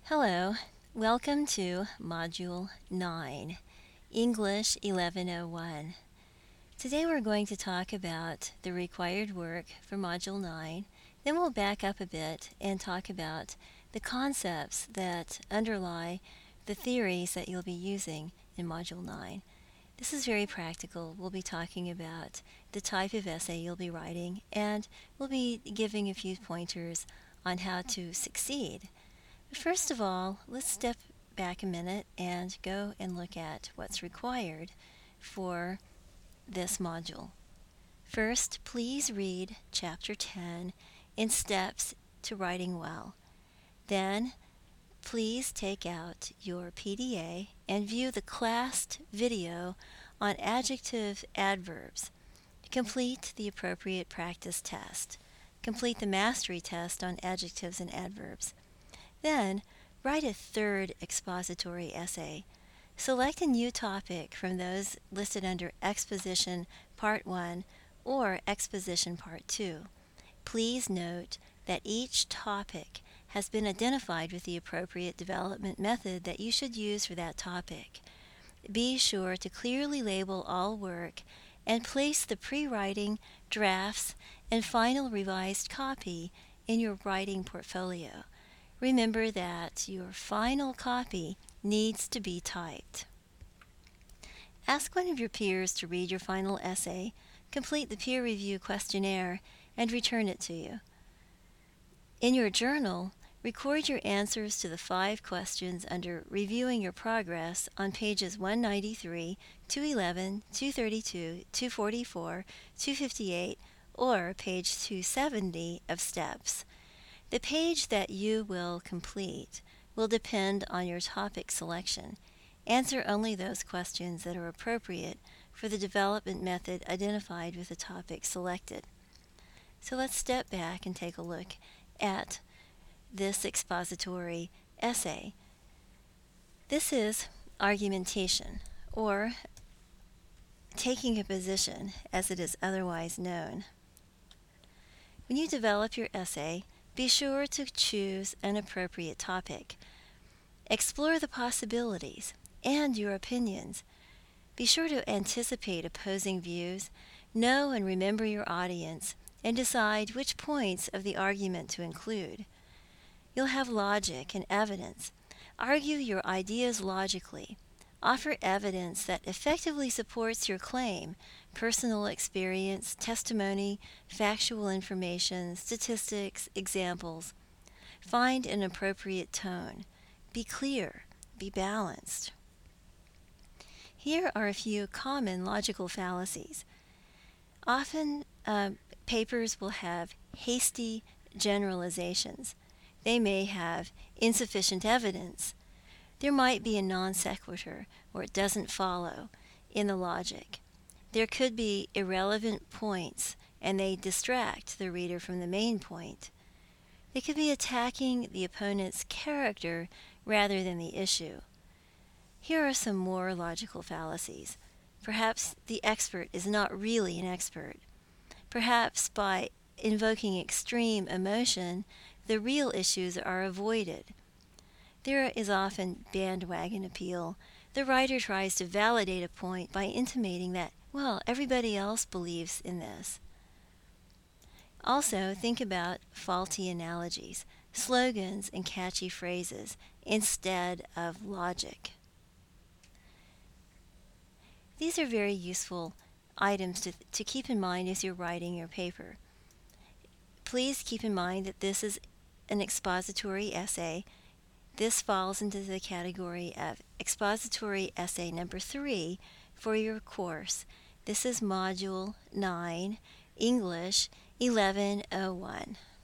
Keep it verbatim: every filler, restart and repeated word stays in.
Hello, welcome to Module nine, English eleven oh one. Today we're going to talk about the required work for Module nine, then we'll back up a bit and talk about the concepts that underlie the theories that you'll be using in Module nine. This is very practical. We'll be talking about the type of essay you'll be writing, and we'll be giving a few pointers on how to succeed. First of all, let's step back a minute and go and look at what's required for this module. First, please read Chapter ten in Steps to Writing Well. Then, please take out your P D A and view the classed video on adjective adverbs. Complete the appropriate practice test. Complete the mastery test on adjectives and adverbs. Then, write a third expository essay. Select a new topic from those listed under Exposition Part one or Exposition Part two. Please note that each topic has been identified with the appropriate development method that you should use for that topic. Be sure to clearly label all work and place the pre-writing, drafts, and final revised copy in your writing portfolio. Remember that your final copy needs to be typed. Ask one of your peers to read your final essay, complete the peer review questionnaire, and return it to you. In your journal, record your answers to the five questions under Reviewing Your Progress on pages one ninety-three, two eleven, two thirty-two, two forty-four, two fifty-eight, or page two seventy of Steps. The page that you will complete will depend on your topic selection. Answer only those questions that are appropriate for the development method identified with the topic selected. So let's step back and take a look at this expository essay. This is argumentation, or taking a position as it is otherwise known. When you develop your essay, be sure to choose an appropriate topic. Explore the possibilities and your opinions. Be sure to anticipate opposing views, know and remember your audience, and decide which points of the argument to include. You'll have logic and evidence. Argue your ideas logically. Offer evidence that effectively supports your claim: personal experience, testimony, factual information, statistics, examples. Find an appropriate tone. Be clear. Be balanced. Here are a few common logical fallacies. Often, uh, papers will have hasty generalizations. They may have insufficient evidence. There might be a non sequitur, or it doesn't follow in the logic. There could be irrelevant points, and they distract the reader from the main point. They could be attacking the opponent's character rather than the issue. Here are some more logical fallacies. Perhaps the expert is not really an expert. Perhaps by invoking extreme emotion, the real issues are avoided. There is often bandwagon appeal. The writer tries to validate a point by intimating that, well, everybody else believes in this. Also, think about faulty analogies, slogans, and catchy phrases instead of logic. These are very useful items to, to keep in mind as you're writing your paper. Please keep in mind that this is an expository essay. This falls into the category of expository essay number three for your course. This is Module nine, English eleven oh one.